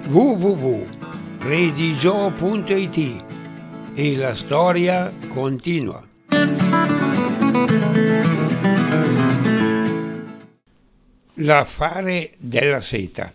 www.redigio.it e la storia continua. L'affare della seta.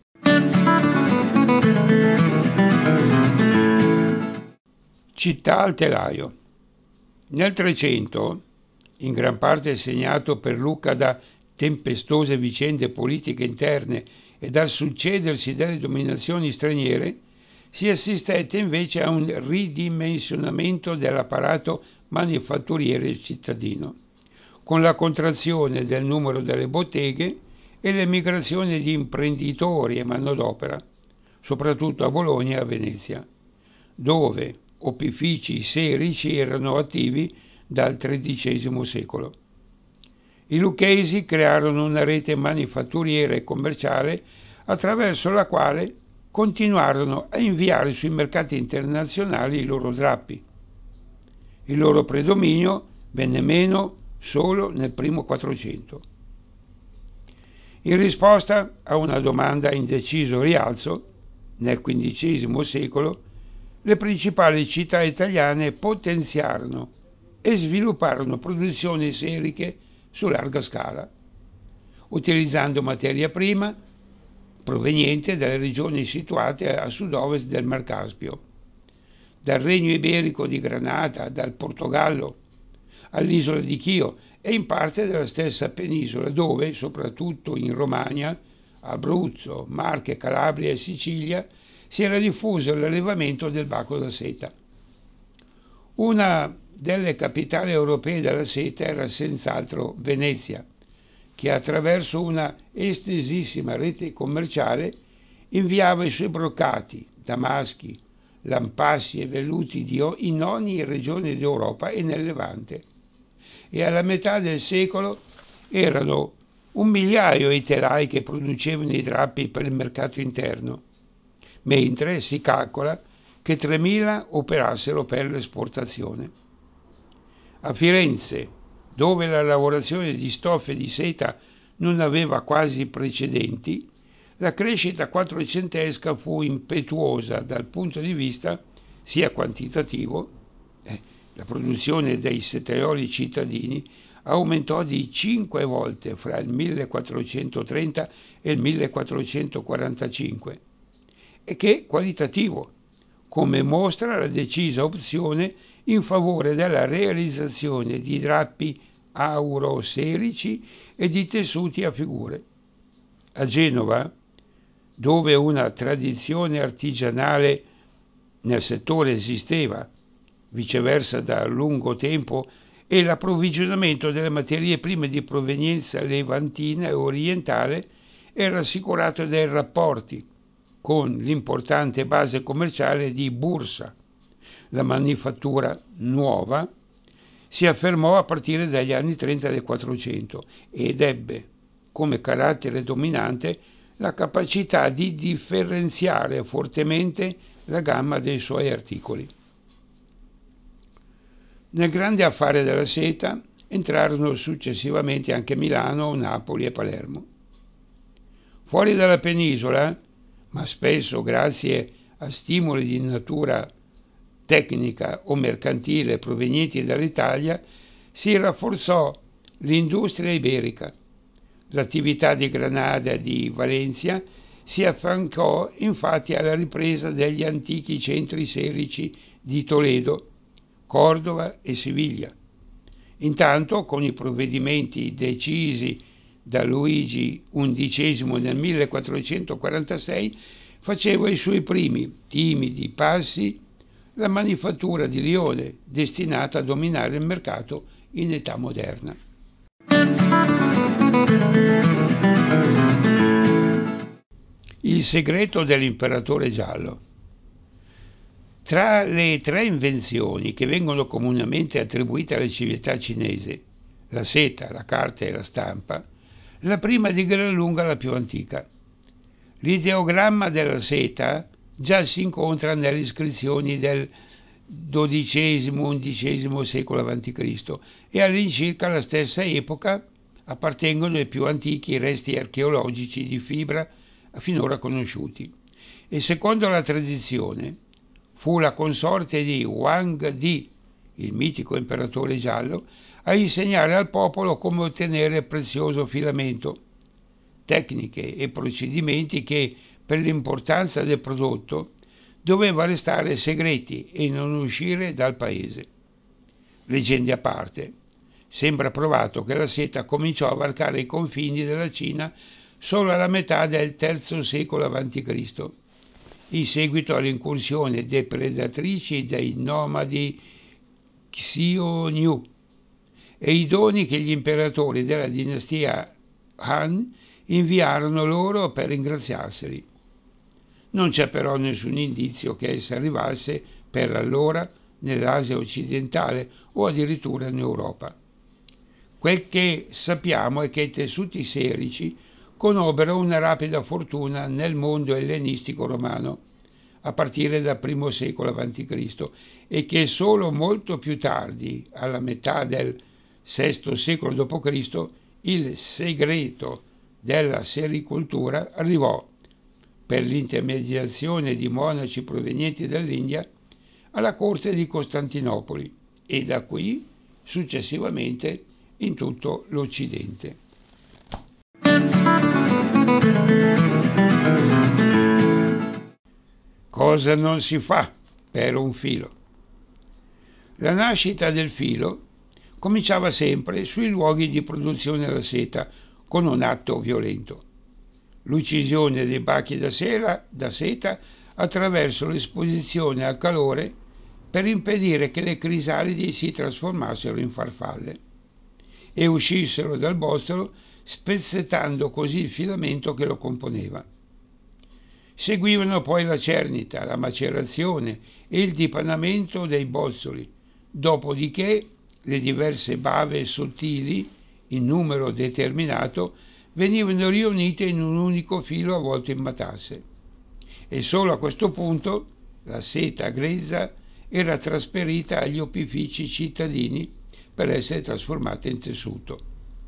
Città al telaio. Nel 300, in gran parte segnato per Lucca da tempestose vicende politiche interne e dal succedersi delle dominazioni straniere, si assistette invece a un ridimensionamento dell'apparato manifatturiero cittadino, con la contrazione del numero delle botteghe e l'emigrazione di imprenditori e manodopera, soprattutto a Bologna e a Venezia, dove opifici serici erano attivi dal XIII secolo. I lucchesi crearono una rete manifatturiera e commerciale attraverso la quale continuarono a inviare sui mercati internazionali i loro drappi. Il loro predominio venne meno solo nel primo Quattrocento. In risposta a una domanda in deciso rialzo, nel XV secolo, le principali città italiane potenziarono e svilupparono produzioni seriche su larga scala, utilizzando materia prima proveniente dalle regioni situate a sud-ovest del Mar Caspio, dal Regno Iberico di Granada, dal Portogallo, all'isola di Chio e in parte della stessa penisola dove, soprattutto in Romagna, Abruzzo, Marche, Calabria e Sicilia, si era diffuso l'allevamento del baco da seta. Una delle capitali europee della seta era senz'altro Venezia, che attraverso una estesissima rete commerciale inviava i suoi brocati, damaschi, lampassi e velluti in ogni regione d'Europa e nel Levante. E alla metà del secolo erano 1.000.000 i telai che producevano i drappi per il mercato interno, mentre si calcola che 3.000 operassero per l'esportazione. A Firenze, dove la lavorazione di stoffe di seta non aveva quasi precedenti, la crescita quattrocentesca fu impetuosa dal punto di vista sia quantitativo, la produzione dei setaioli cittadini aumentò di 5 volte fra il 1430 e il 1445, e che qualitativo, come mostra la decisa opzione in favore della realizzazione di drappi auroserici e di tessuti a figure. A Genova, dove una tradizione artigianale nel settore esisteva, viceversa da lungo tempo, e l'approvvigionamento delle materie prime di provenienza levantina e orientale era assicurato dai rapporti con l'importante base commerciale di Bursa. La manifattura nuova si affermò a partire dagli anni 30 del Quattrocento ed ebbe come carattere dominante la capacità di differenziare fortemente la gamma dei suoi articoli. Nel grande affare della seta entrarono successivamente anche Milano, Napoli e Palermo. Fuori dalla penisola, ma spesso grazie a stimoli di natura tecnica o mercantile provenienti dall'Italia, si rafforzò l'industria iberica. L'attività di Granada e di Valencia si affiancò infatti alla ripresa degli antichi centri serici di Toledo, Cordova e Siviglia. Intanto, con i provvedimenti decisi da Luigi XI nel 1446, faceva i suoi primi timidi passi la manifattura di Lione, destinata a dominare il mercato in età moderna. Il segreto dell'imperatore giallo. Tra le tre invenzioni che vengono comunemente attribuite alla civiltà cinese, la seta, la carta e la stampa, la prima di gran lunga la più antica. L'ideogramma della seta già si incontra nelle iscrizioni del XII-XI secolo a.C. e all'incirca alla stessa epoca appartengono i più antichi resti archeologici di fibra finora conosciuti. e secondo la tradizione fu la consorte di Wang Di, il mitico imperatore giallo, a insegnare al popolo come ottenere prezioso filamento, tecniche e procedimenti che, per l'importanza del prodotto, doveva restare segreti e non uscire dal paese. Leggende a parte, sembra provato che la seta cominciò a varcare i confini della Cina solo alla metà del III secolo a.C., in seguito all'incursione depredatrici dei nomadi Xiongnu e i doni che gli imperatori della dinastia Han inviarono loro per ringraziarseli. Non c'è però nessun indizio che essa arrivasse per allora nell'Asia occidentale o addirittura in Europa. Quel che sappiamo è che i tessuti serici conobbero una rapida fortuna nel mondo ellenistico romano, a partire dal I secolo a.C., e che solo molto più tardi, alla metà del VI secolo d.C., il segreto della sericoltura arrivò, per l'intermediazione di monaci provenienti dall'India, alla corte di Costantinopoli e da qui successivamente in tutto l'Occidente. Cosa non si fa per un filo? La nascita del filo cominciava sempre sui luoghi di produzione della seta con un atto violento: l'uccisione dei bachi da seta attraverso l'esposizione al calore per impedire che le crisalidi si trasformassero in farfalle e uscissero dal bozzolo, spezzettando così il filamento che lo componeva. Seguivano poi la cernita, la macerazione e il dipanamento dei bozzoli, dopodiché le diverse bave sottili, in numero determinato, venivano riunite in un unico filo avvolto in matassa, e solo a questo punto la seta grezza era trasferita agli opifici cittadini per essere trasformata in tessuto.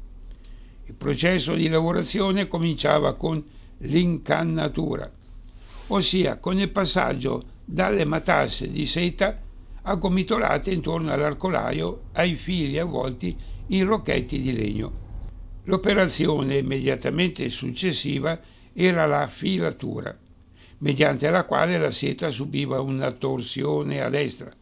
Il processo di lavorazione cominciava con l'incannatura, ossia con il passaggio dalle matasse di seta aggomitolate intorno all'arcolaio ai fili avvolti in rocchetti di legno. L'operazione immediatamente successiva era la filatura, mediante la quale la seta subiva una torsione a destra.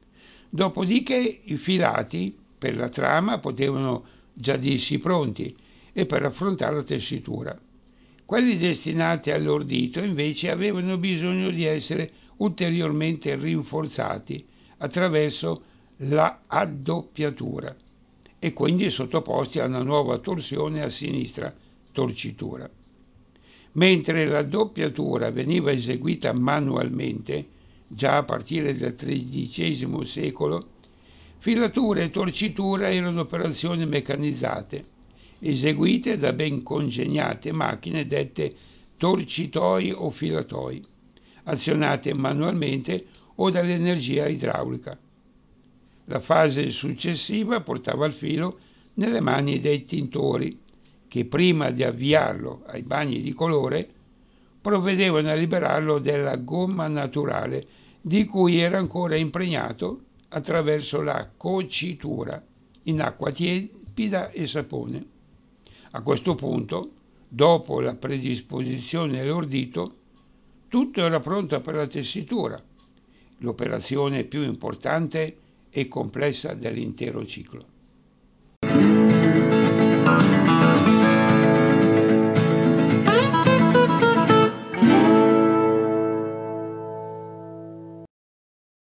Dopodiché i filati per la trama potevano già dirsi pronti e per affrontare la tessitura. Quelli destinati all'ordito invece avevano bisogno di essere ulteriormente rinforzati attraverso la addoppiatura e quindi sottoposti a una nuova torsione a sinistra, torcitura. Mentre la doppiatura veniva eseguita manualmente, già a partire dal XIII secolo, filatura e torcitura erano operazioni meccanizzate, eseguite da ben congegnate macchine dette torcitoi o filatoi, azionate manualmente o dall'energia idraulica. La fase successiva portava il filo nelle mani dei tintori, che prima di avviarlo ai bagni di colore provvedevano a liberarlo della gomma naturale di cui era ancora impregnato attraverso la cocitura in acqua tiepida e sapone. A questo punto, dopo la predisposizione dell'ordito, tutto era pronto per la tessitura, l'operazione più importante e complessa dell'intero ciclo.